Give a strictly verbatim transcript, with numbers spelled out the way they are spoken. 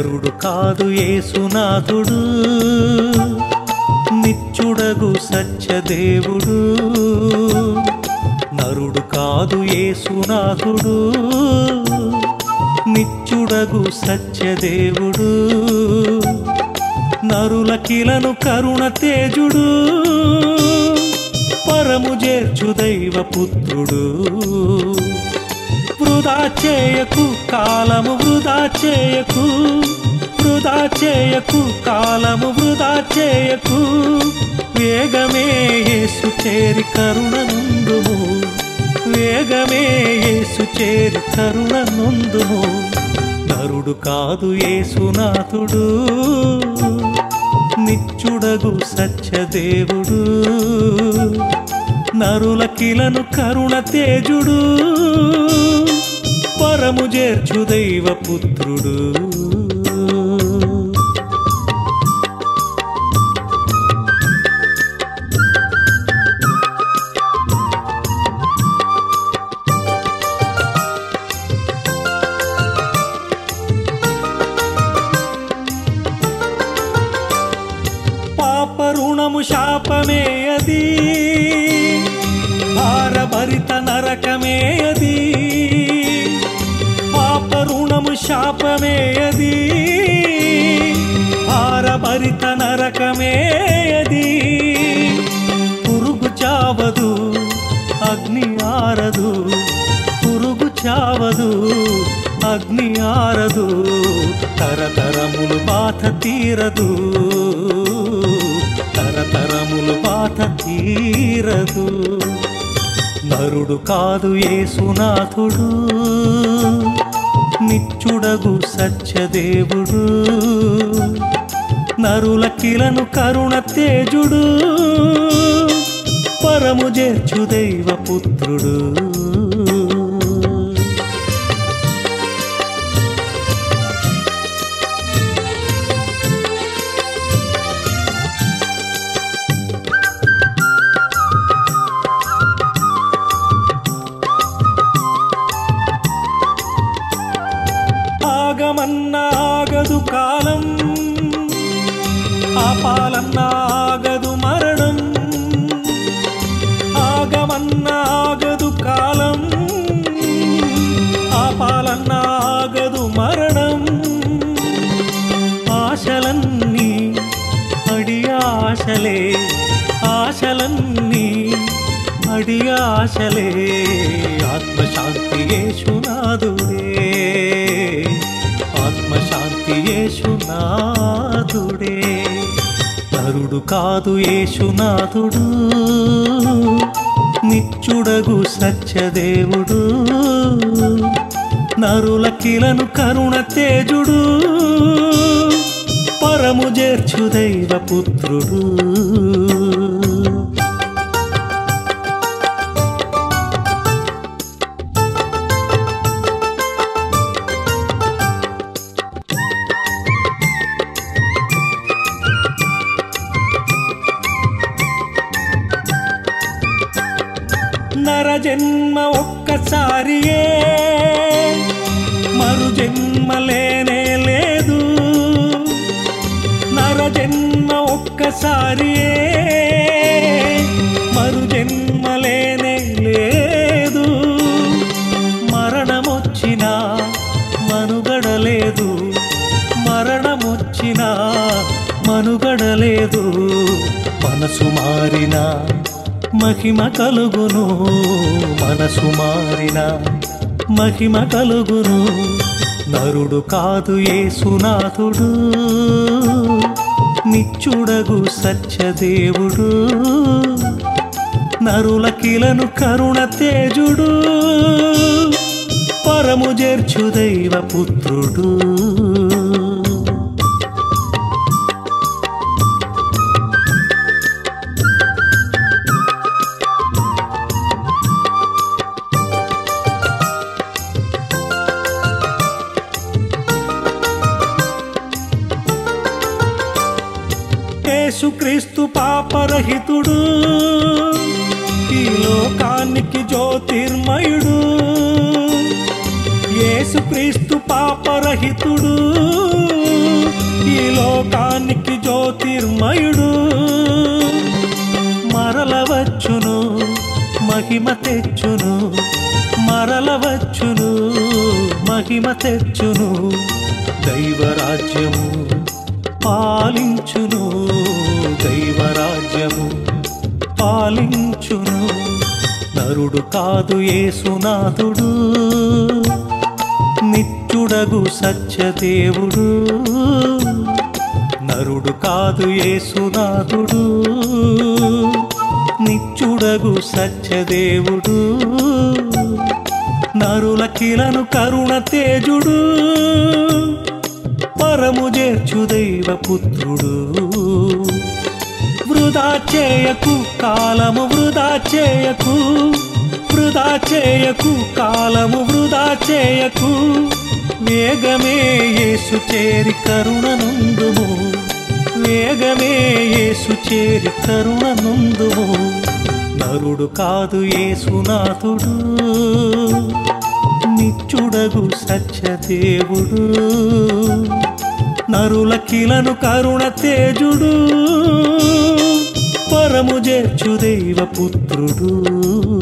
నరుడు కాదు యేసునాథుడు, నిత్యుడగు సత్యదేవుడు. నరుడు కాదు యేసునాథుడు, నిత్యుడగు సత్యదేవుడు. నరులకిలను కరుణ తేజుడు, పరము చేర్చు దైవపుత్రుడు. వృధా చేయకు కాలము వృధా చేయకు, వృధా చేయకు కాలము వృధా చేయకు. వేగమే యేసు చేరి కరుణ నుందుము, వేగమే యేసు చేరి కరుణ నుందుము. నరుడు కాదు యేసునాథుడు, నిత్యుడగు సత్యదేవుడు. నరులకిలను కరుణ తేజుడు, పరము చేర్చు దైవపుత్రుడు. పాప రుణము శాపమే అది, భారభరిత నరకమే అది. పాప రుణము శాపమే అది, భారభరిత నరకమే అది. పురుగు చావదు అగ్ని ఆరదు, పురుగు చావదు అగ్ని ఆరదు. తరతరములు బాధ తీరదు, తరతరములు బాధ తీరదు. నరుడు కాదు యేసునాథుడు, నిత్యుడగు సత్యదేవుడు. నరులకిలను కరుణ తేజుడు, పరము చేర్చు దైవపుత్రుడు. ఆగమన్నా ఆగదు కాలం, ఆపాలన్నా ఆగదు మరణం. ఆగమన్నా ఆగదు కాలం, ఆపాలన్నా ఆగదు మరణం. ఆశలన్నీ అడి ఆశలే, ఆశలన్నీ అడి ఆశలే. ఆత్మశాంతి యేసునాథుడే, ఆత్మశాంతి యేసునాథుడే. నరుడు కాదు యేసునాథుడు, నిత్యుడగు సత్యదేవుడు. నరులకిలను కరుణ తేజుడు, పరము చేర్చు దైవపుత్రుడు. నర జన్మ ఒక్కసారియే, మరు జన్మ లేనే లేదు. నర జన్మ ఒక్కసారియే, మరు జన్మ లేనే లేదు. మరణమొచ్చినా మనుగడలేదు, మరణమొచ్చినా మనుగడలేదు. మనసు మారినా మహిమ కలుగును, మనసు మారిన మహిమ కలుగును. నరుడు కాదు యేసునాథుడు, నిత్యుడగు సత్యదేవుడు. నరులకిలను కరుణ తేజుడు, పరము చేర్చు దైవపుత్రుడు. యేసుక్రీస్తు పాపరహితుడు, ఈ లోకానికి జ్యోతిర్మయుడు. యేసుక్రీస్తు పాపరహితుడు, ఈ లోకానికి జ్యోతిర్మయుడు మరలవచ్చును మహిమ తెచ్చును మరలవచ్చును మహిమ తెచ్చును దైవరాజ్యము పాలించును దైవరాజ్యము పాలించును నరుడు కాదు యేసునాథుడు నిత్యుడగు సత్యదేవుడు నరుడు కాదు యేసునాథుడు నిత్యుడగు సత్యదేవుడు నరులకిలను కరుణ తేజుడు పరము చేర్చు దైవపుత్రుడు వృధా చేయకు కాలము వృధా చేయకు వృధా చేయకు కాలము వృధా చేయకు వేగమే యేసు చేరి కరుణనందుము వేగమే యేసు చేరి కరుణనందుము నరుడు కాదు యేసునాథుడు నిత్యుడగు సత్యదేవుడు నరులకిలను కరుణ తేజుడు పరము చేర్చు దైవపుత్రుడు